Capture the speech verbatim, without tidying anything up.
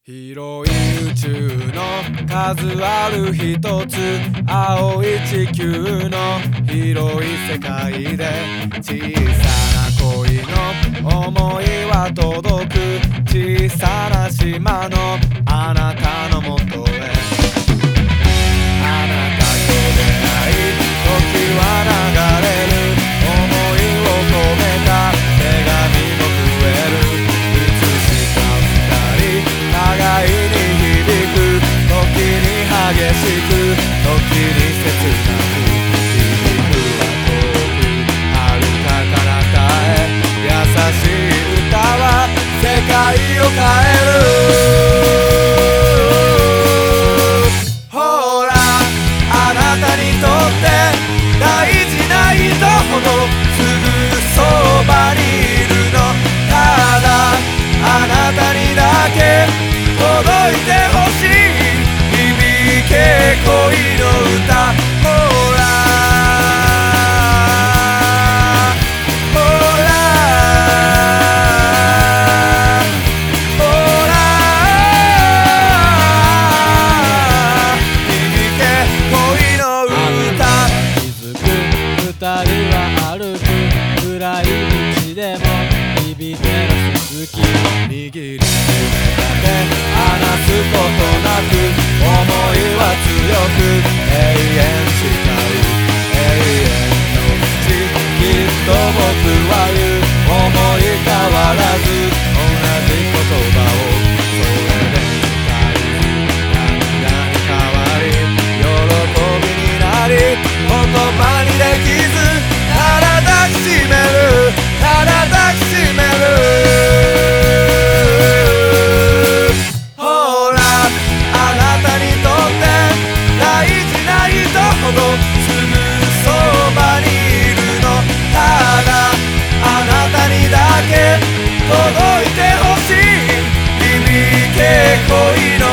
広い宇宙の数ある一つ、青い地球の広い世界で、小さな恋の想いは届く、小さな島のあなたのもとへ。あなたと出会い時は流れる、想いを込めた手紙も増える。いつしか二人互いに響く、時に激しく時に切なく、響くは遠く遥か彼方へ。優しい歌は世界を変える。大事な人ほどすぐそばにいるの。ただあなたにだけ届いてほしい、響け恋の歌。ほらほらほら、響け恋の歌。二人は歩く暗い道でも響いてる鈴木、握りしめた手離すことなく、想いは強く永遠誓う永遠の土。きっと僕は言う、思い変わらず同じ言葉を。それで二人涙に変わり喜びになり、言葉にできずただ抱きしめる、ただ抱きしめる。ほらあなたにとって大事な人ほどすぐそばにいるの。ただあなたにだけ届いてほしい、響け恋の